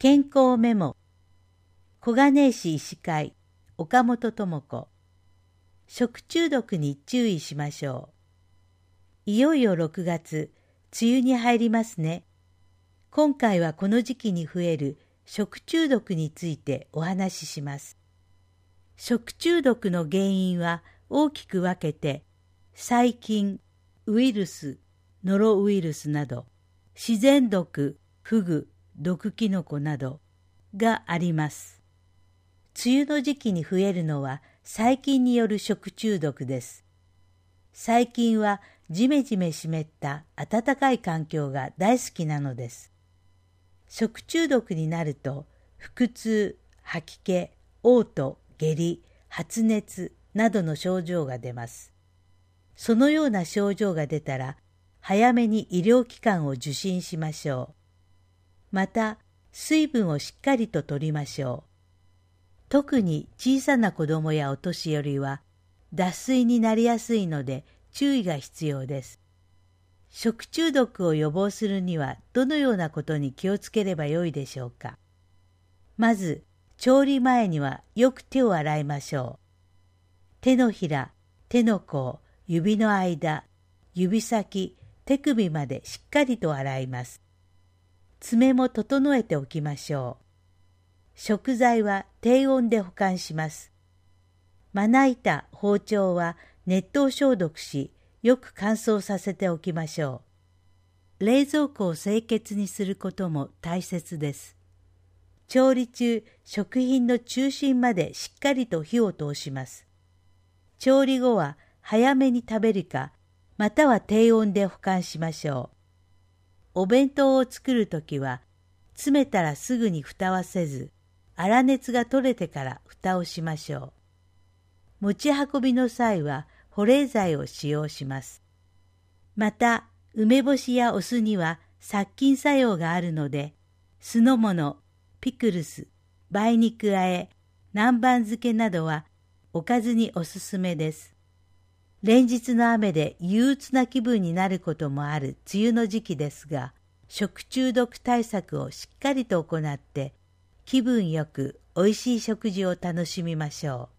健康メモ。小金井市医師会岡本智子。食中毒に注意しましょう。いよいよ6月、梅雨に入りますね。今回はこの時期に増える食中毒についてお話しします。食中毒の原因は大きく分けて、細菌、ウイルス、ノロウイルスなど、自然毒、フグ、毒キノコなどがあります。梅雨の時期に増えるのは細菌による食中毒です。細菌はジメジメ湿った暖かい環境が大好きなのです。食中毒になると腹痛、吐き気、嘔吐、下痢、発熱などの症状が出ます。そのような症状が出たら早めに医療機関を受診しましょう。また、水分をしっかりと摂りましょう。特に小さな子供やお年寄りは脱水になりやすいので注意が必要です。食中毒を予防するにはどのようなことに気をつければよいでしょうか。まず、調理前にはよく手を洗いましょう。手のひら、手の甲、指の間、指先、手首までしっかりと洗います。爪も整えておきましょう。食材は低温で保管します。まな板、包丁は熱湯消毒し、よく乾燥させておきましょう。冷蔵庫を清潔にすることも大切です。調理中、食品の中心までしっかりと火を通します。調理後は早めに食べるか、または低温で保管しましょう。お弁当を作るときは、詰めたらすぐに蓋はせず、粗熱が取れてから蓋をしましょう。持ち運びの際は保冷剤を使用します。また、梅干しやお酢には殺菌作用があるので、酢の物、ピクルス、梅肉和え、南蛮漬けなどはおかずにおすすめです。連日の雨で憂鬱な気分になることもある梅雨の時期ですが、食中毒対策をしっかりと行って、気分よくおいしい食事を楽しみましょう。